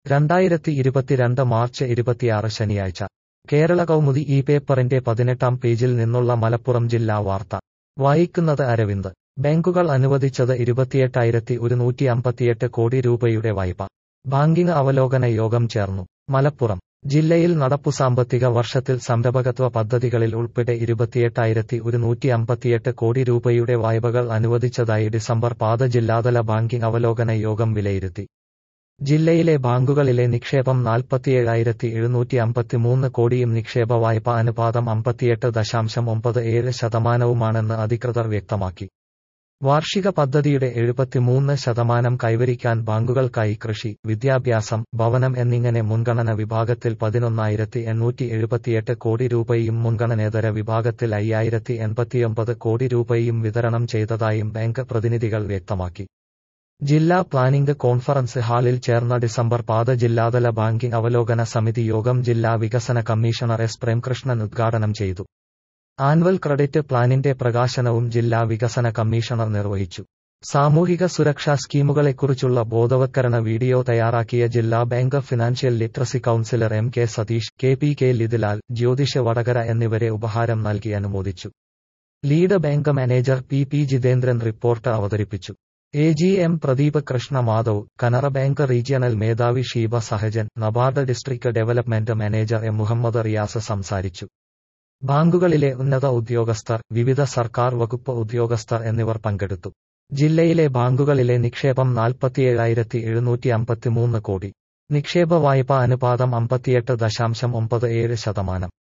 2022 March 26 ശനിയാഴ്ച കേരള കൗമുദി ഈ പേപ്പറിന്റെ 18-ാം പേജിൽ നിന്നുള്ള മലപ്പുറം ജില്ലാ വാർത്ത വായിക്കുന്നത് അരവിന്ദ്. ബാങ്കുകൾ അനുവദിച്ചത് 28,158 കോടി രൂപയുടെ വായ്പ. ബാങ്കിങ് അവലോകന യോഗം ചേർന്നു. മലപ്പുറം ജില്ലയിൽ നടപ്പു സാമ്പത്തിക വർഷത്തിൽ സംരംഭകത്വ പദ്ധതികളിൽ ഉൾപ്പെടെ 28,158 കോടി രൂപയുടെ വായ്പകൾ അനുവദിച്ചതായി ഡിസംബർ പാദ ജില്ലാതല ബാങ്കിങ് അവലോകന യോഗം വിലയിരുത്തി. ജില്ലയിലെ ബാങ്കുകളിലെ നിക്ഷേപം 47,753 കോടിയും നിക്ഷേപ വായ്പാ അനുപാതം 58.97% അധികൃതർ വ്യക്തമാക്കി. വാർഷിക പദ്ധതിയുടെ 73% കൈവരിക്കാൻ ബാങ്കുകൾക്കായി കൃഷി, വിദ്യാഭ്യാസം, ഭവനം എന്നിങ്ങനെ മുൻഗണന വിഭാഗത്തിൽ 11,878 കോടി രൂപയും മുൻഗണനേതര വിഭാഗത്തിൽ 5,089 കോടി രൂപയും വിതരണം ചെയ്തതായും ബാങ്ക് പ്രതിനിധികൾ വ്യക്തമാക്കി. ജില്ലാ പ്ലാനിംഗ് കോൺഫറൻസ് ഹാളിൽ ചേർന്ന ഡിസംബർ പാദ ജില്ലാതല ബാങ്കിങ് അവലോകന സമിതി യോഗം ജില്ലാ വികസന കമ്മീഷണർ എസ് പ്രേംകൃഷ്ണൻ ഉദ്ഘാടനം ചെയ്തു. ആനുവൽ ക്രെഡിറ്റ് പ്ലാനിന്റെ പ്രകാശനവും ജില്ലാ വികസന കമ്മീഷണർ നിർവഹിച്ചു. സാമൂഹിക സുരക്ഷാ സ്കീമുകളെക്കുറിച്ചുള്ള ബോധവത്കരണ വീഡിയോ തയ്യാറാക്കിയ ജില്ലാ bank financial literacy counsellor M K Satheesh, K Lithilal, Jyothish Vadakara എന്നിവരെ ഉപഹാരം നൽകി അനുമോദിച്ചു. Lead bank manager P Jithendran report അവതരിപ്പിച്ചു. AGM. Pradeep Krishna Madhav, Canara bank regional മേധാവി Sheeba Sahajan, NABARD district development manager M Muhammad Riyas സംസാരിച്ചു. ബാങ്കുകളിലെ ഉന്നത ഉദ്യോഗസ്ഥർ, വിവിധ സർക്കാർ വകുപ്പ് ഉദ്യോഗസ്ഥർ എന്നിവർ പങ്കെടുത്തു. ജില്ലയിലെ ബാങ്കുകളിലെ നിക്ഷേപം 47,753 കോടി. നിക്ഷേപ വായ്പാ അനുപാതം 58.97%.